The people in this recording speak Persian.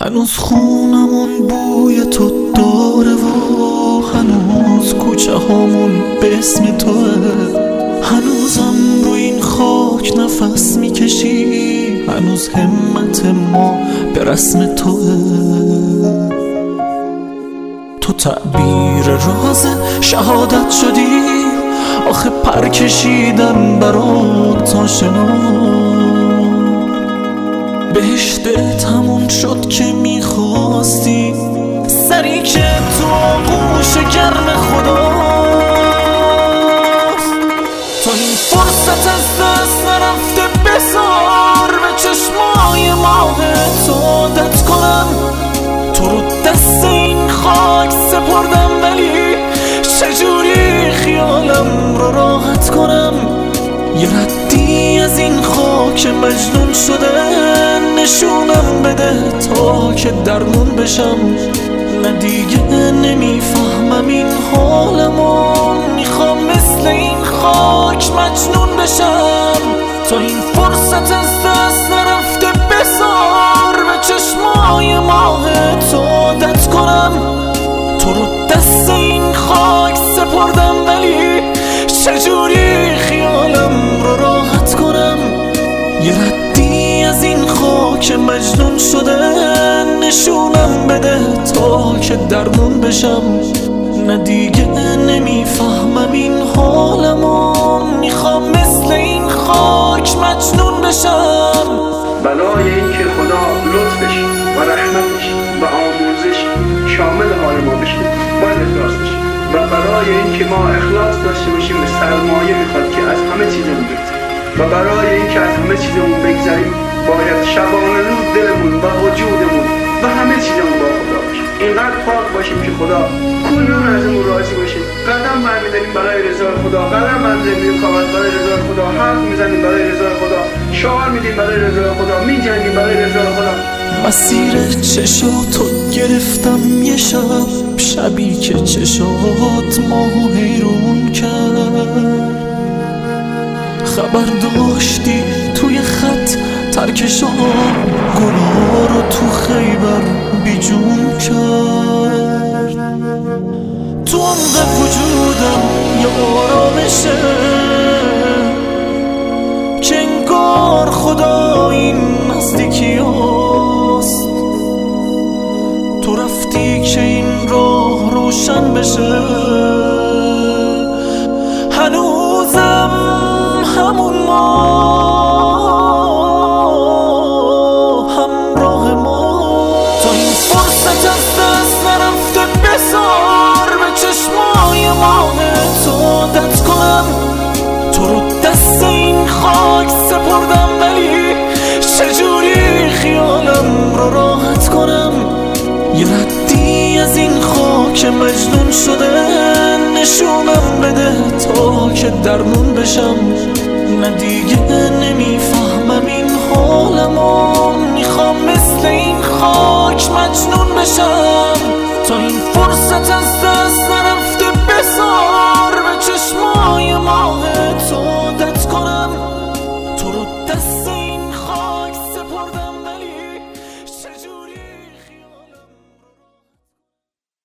هنوز خونمون بوی تو داره و هنوز کوچه هامون به اسم توه، هنوزم رو این خاک نفس میکشی، هنوز همت ما به رسم توه. تو تعبیر راز شهادت شدی، آخه پر کشیدم برات آشنا. بهشت تموم شد که میخواستی، سری که تو آغوش گرم خداست. تا این فرصت از دست نرفته بذار به چشمای ماهت عادت کنم. تو رو دست این خاک سپردم، ولی چجوری خیالم رو راحت کنم. یه ردی از این خاک مجنون شده نشونم بده تا که درمون بشم. نه دیگه نمیفهمم این حالمو، میخوام مثل این خاک مجنون بشم. تا این فرصت از دست نرفته بذار به چشمای ماهت عادت کنم. تو رو دست این خاک سپردم، ولی چجوری خیالم رو راحت کنم. یه ردی از این خاک مجنون شده نشونم بده تا که درمون بشم. نه دیگه نمیفهمم این حالمو، میخوام مثل این خاک مجنون بشم. بلای این که خدا لطفش و رحمتش و آموزش شامل حال ما بشه باید اخلاص بشه، و برای این که ما اخلاص داشته باشیم به سرمایه میخواد که از همه چیزمون بگذاریم، و برای این که از همه چیزمون بگذاریم باید شبانه روز دلمون و وجودمون و همه چیزمون با خدا باشه. اینقدر پاک باشیم که خدا کل روز ازمون راضی باشه. قدم برمی‌داریم برای رضای خدا، قدم برمی‌داریم کامل برای رضای خدا، حرف میزنیم برای رضای خدا، شعار میدیم برای رضای خدا، میجنگیم برای رضای خدا. مسیر چشاتو گرفتم یه شب، شبی که چشات ماهو حیرون کرد. خبر داشتی توی خط ترکشان گناه رو تو خیبر بیجون کرد. تو عمق وجودم یه آرامشه که انگار خدا این نزدیکی هست. تو رفتی که این راه روشن بشه، هنوزم همون ما همراه ما. تا این فرصت از دست نرفته بذار به چشمای ماهت عادت کنم. تو رو دست این خاک سپردم، ولی چجوری خیالم رو راحت کنم. یه ردی از این خاک مجنون شده نشونم بده تا که درمون بشم. نه دیگه نمیفهمم این حالمو، میخوام مثل این خاک مجنون بشم. تا این فرصت از